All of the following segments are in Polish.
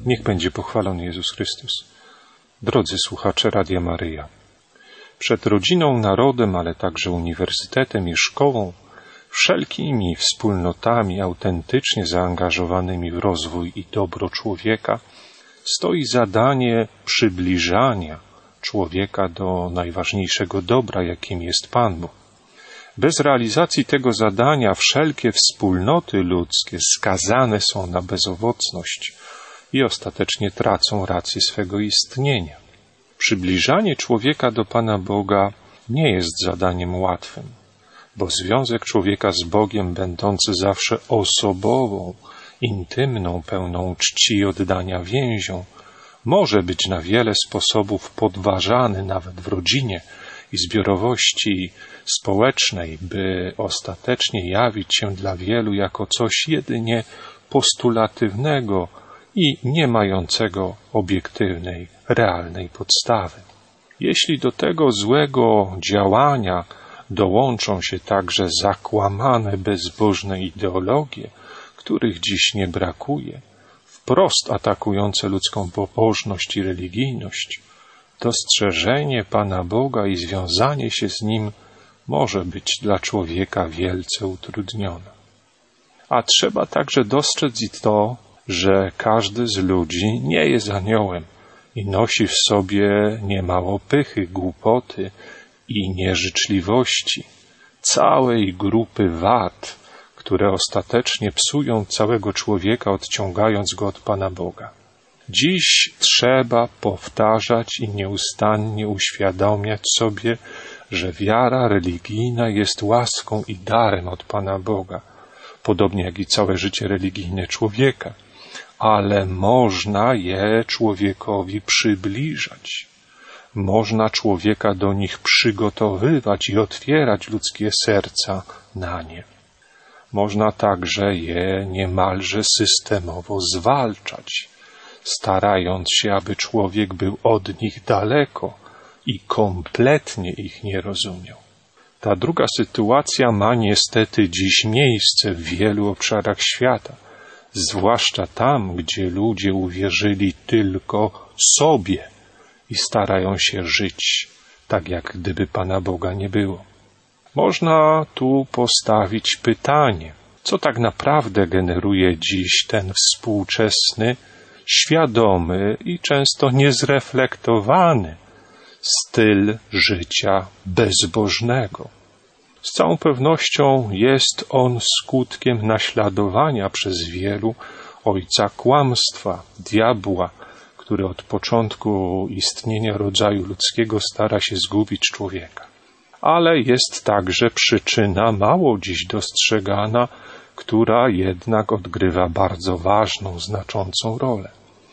Niech będzie pochwalony Jezus Chrystus. Drodzy słuchacze Radia Maryja, przed rodziną, narodem, ale także uniwersytetem i szkołą, wszelkimi wspólnotami autentycznie zaangażowanymi w rozwój i dobro człowieka, stoi zadanie przybliżania człowieka do najważniejszego dobra, jakim jest Pan Bóg. Bez realizacji tego zadania wszelkie wspólnoty ludzkie skazane są na bezowocność i ostatecznie tracą rację swego istnienia. Przybliżanie człowieka do Pana Boga nie jest zadaniem łatwym, bo związek człowieka z Bogiem, będący zawsze osobową, intymną, pełną czci i oddania więzią, może być na wiele sposobów podważany nawet w rodzinie i zbiorowości społecznej, by ostatecznie jawić się dla wielu jako coś jedynie postulatywnego i nie mającego obiektywnej, realnej podstawy. Jeśli do tego złego działania dołączą się także zakłamane, bezbożne ideologie, których dziś nie brakuje, wprost atakujące ludzką pobożność i religijność, dostrzeżenie Pana Boga i związanie się z Nim może być dla człowieka wielce utrudnione. A trzeba także dostrzec i to, że każdy z ludzi nie jest aniołem i nosi w sobie niemało pychy, głupoty i nieżyczliwości, całej grupy wad, które ostatecznie psują całego człowieka, odciągając go od Pana Boga. Dziś trzeba powtarzać i nieustannie uświadamiać sobie, że wiara religijna jest łaską i darem od Pana Boga, podobnie jak i całe życie religijne człowieka, ale można je człowiekowi przybliżać. Można człowieka do nich przygotowywać i otwierać ludzkie serca na nie. Można także je niemalże systemowo zwalczać, starając się, aby człowiek był od nich daleko i kompletnie ich nie rozumiał. Ta druga sytuacja ma niestety dziś miejsce w wielu obszarach świata, zwłaszcza tam, gdzie ludzie uwierzyli tylko sobie i starają się żyć tak, jak gdyby Pana Boga nie było. Można tu postawić pytanie, co tak naprawdę generuje dziś ten współczesny, świadomy i często niezreflektowany styl życia bezbożnego. Z całą pewnością jest on skutkiem naśladowania przez wielu ojca kłamstwa, diabła, który od początku istnienia rodzaju ludzkiego stara się zgubić człowieka. Ale jest także przyczyna mało dziś dostrzegana, która jednak odgrywa bardzo ważną, znaczącą rolę.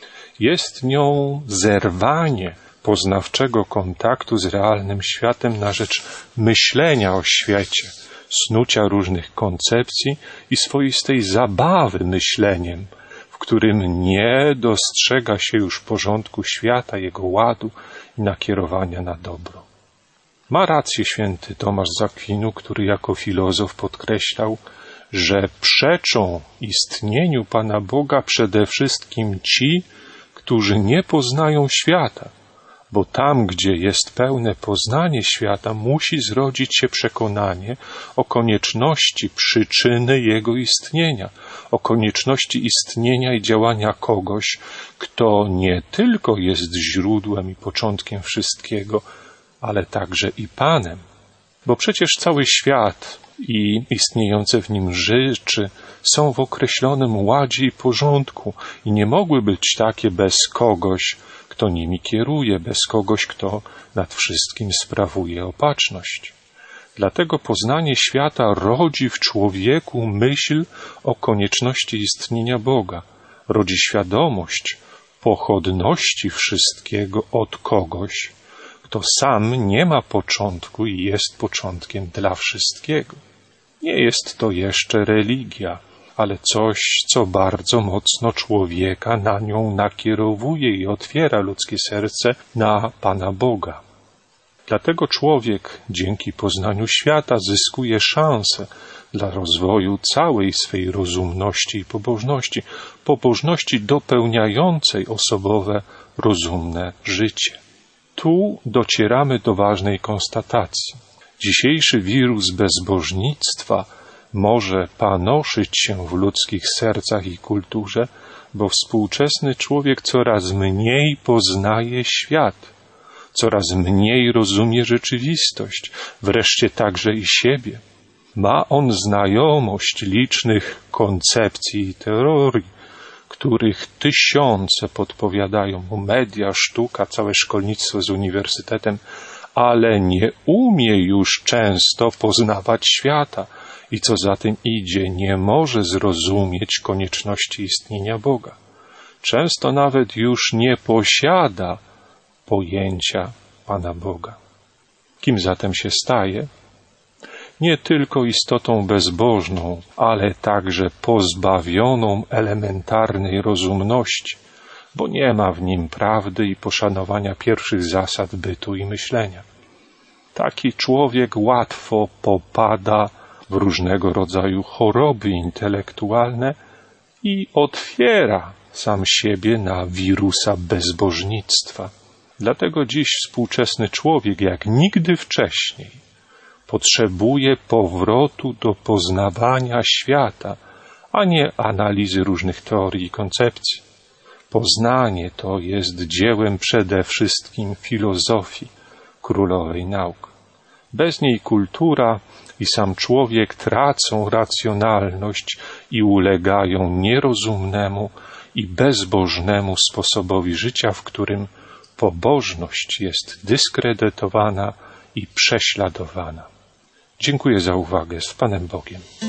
Jest nią zerwanie poznawczego kontaktu z realnym światem na rzecz myślenia o świecie, snucia różnych koncepcji i swoistej zabawy myśleniem, w którym nie dostrzega się już porządku świata, jego ładu i nakierowania na dobro. Ma rację święty Tomasz z Akwinu, który jako filozof podkreślał, że przeczą istnieniu Pana Boga przede wszystkim ci, którzy nie poznają świata, bo tam, gdzie jest pełne poznanie świata, musi zrodzić się przekonanie o konieczności przyczyny jego istnienia, o konieczności istnienia i działania kogoś, kto nie tylko jest źródłem i początkiem wszystkiego, ale także i Panem. Bo przecież cały świat i istniejące w nim rzeczy są w określonym ładzie i porządku i nie mogły być takie bez kogoś, kto nimi kieruje, bez kogoś, kto nad wszystkim sprawuje opatrzność. Dlatego poznanie świata rodzi w człowieku myśl o konieczności istnienia Boga, rodzi świadomość pochodności wszystkiego od kogoś, kto sam nie ma początku i jest początkiem dla wszystkiego. Nie jest to jeszcze religia, ale coś, co bardzo mocno człowieka na nią nakierowuje i otwiera ludzkie serce na Pana Boga. Dlatego człowiek dzięki poznaniu świata zyskuje szansę dla rozwoju całej swej rozumności i pobożności dopełniającej osobowe, rozumne życie. Tu docieramy do ważnej konstatacji. Dzisiejszy wirus bezbożnictwa może panoszyć się w ludzkich sercach i kulturze, bo współczesny człowiek coraz mniej poznaje świat, coraz mniej rozumie rzeczywistość, wreszcie także i siebie. Ma on znajomość licznych koncepcji i teorii, których tysiące podpowiadają mu media, sztuka, całe szkolnictwo z uniwersytetem, ale nie umie już często poznawać świata i co za tym idzie, nie może zrozumieć konieczności istnienia Boga. Często nawet już nie posiada pojęcia Pana Boga. Kim zatem się staje? Nie tylko istotą bezbożną, ale także pozbawioną elementarnej rozumności, bo nie ma w nim prawdy i poszanowania pierwszych zasad bytu i myślenia. Taki człowiek łatwo popada w różnego rodzaju choroby intelektualne i otwiera sam siebie na wirusa bezbożnictwa. Dlatego dziś współczesny człowiek, jak nigdy wcześniej, potrzebuje powrotu do poznawania świata, a nie analizy różnych teorii i koncepcji. Poznanie to jest dziełem przede wszystkim filozofii, królowej nauk. Bez niej kultura i sam człowiek tracą racjonalność i ulegają nierozumnemu i bezbożnemu sposobowi życia, w którym pobożność jest dyskredytowana i prześladowana. Dziękuję za uwagę. Z Panem Bogiem.